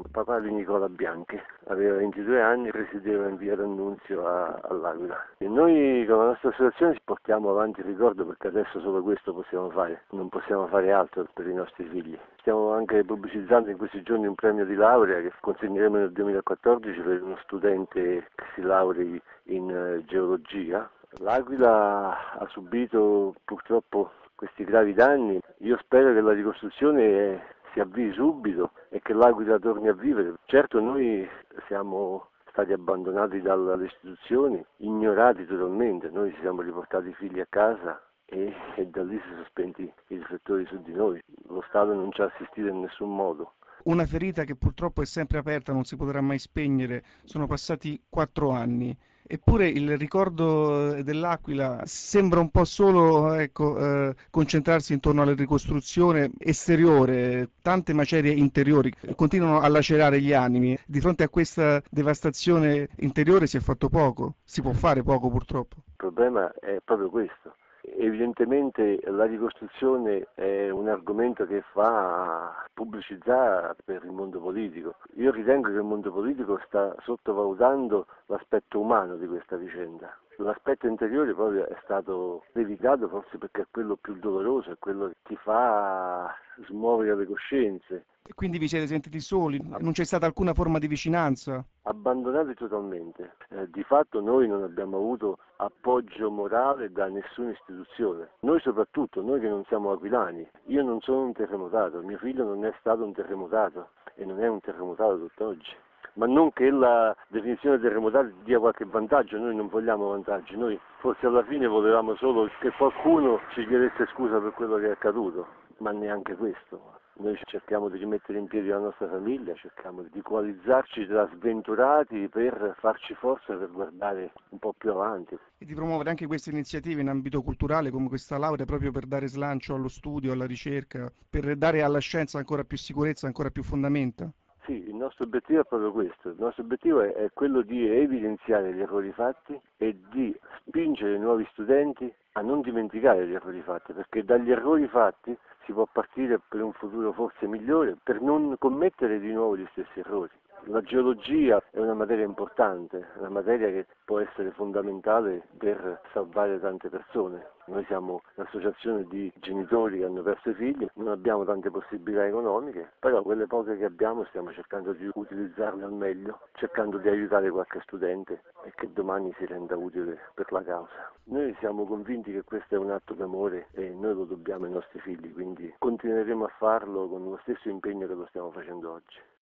papà di Nicola Bianchi, aveva 22 anni, risiedeva in via D'Annunzio all'Aquila. E noi con la nostra associazione portiamo avanti il ricordo perché adesso solo questo possiamo fare, non possiamo fare altro per i nostri figli. Stiamo anche pubblicizzando in questi giorni un premio di laurea che consegneremo nel 2014 per uno studente che si laurei in geologia. L'Aquila ha subito purtroppo questi gravi danni. Io spero che la ricostruzione si avvii subito e che l'Aquila torni a vivere. Certo noi siamo stati abbandonati dalle istituzioni, ignorati totalmente, noi ci siamo riportati i figli a casa e da lì si sono spenti i riflettori su di noi. Lo Stato non ci ha assistito in nessun modo. Una ferita che purtroppo è sempre aperta, non si potrà mai spegnere. Sono passati 4 anni. Eppure il ricordo dell'Aquila sembra un po' solo, ecco, concentrarsi intorno alla ricostruzione esteriore, tante macerie interiori continuano a lacerare gli animi. Di fronte a questa devastazione interiore si è fatto poco, si può fare poco purtroppo. Il problema è proprio questo. Evidentemente la ricostruzione è un argomento che fa pubblicizzare per il mondo politico. Io ritengo che il mondo politico sta sottovalutando l'aspetto umano di questa vicenda. L'aspetto interiore proprio è stato evitato forse perché è quello più doloroso, è quello che ti fa smuovere le coscienze. E quindi vi siete sentiti soli? Non c'è stata alcuna forma di vicinanza? Abbandonati totalmente. Di fatto noi non abbiamo avuto appoggio morale da nessuna istituzione. Noi soprattutto, noi che non siamo aquilani. Io non sono un terremotato, mio figlio non è stato un terremotato e non è un terremotato tutt'oggi. Ma non che la definizione terremotato dia qualche vantaggio, noi non vogliamo vantaggi, noi forse alla fine volevamo solo che qualcuno ci chiedesse scusa per quello che è accaduto, ma neanche questo. Noi cerchiamo di rimettere in piedi la nostra famiglia, cerchiamo di coalizzarci tra sventurati per farci forza per guardare un po' più avanti. E di promuovere anche queste iniziative in ambito culturale come questa laurea proprio per dare slancio allo studio, alla ricerca, per dare alla scienza ancora più sicurezza, ancora più fondamenta. Sì, il nostro obiettivo è proprio questo, il nostro obiettivo è quello di evidenziare gli errori fatti e di spingere i nuovi studenti a non dimenticare gli errori fatti, perché dagli errori fatti si può partire per un futuro forse migliore, per non commettere di nuovo gli stessi errori. La geologia è una materia importante, una materia che può essere fondamentale per salvare tante persone. Noi siamo un'associazione di genitori che hanno perso i figli, non abbiamo tante possibilità economiche, però quelle poche che abbiamo stiamo cercando di utilizzarle al meglio, cercando di aiutare qualche studente e che domani si renda utile per la causa. Noi siamo convinti che questo è un atto d'amore e noi lo dobbiamo ai nostri figli, quindi continueremo a farlo con lo stesso impegno che lo stiamo facendo oggi.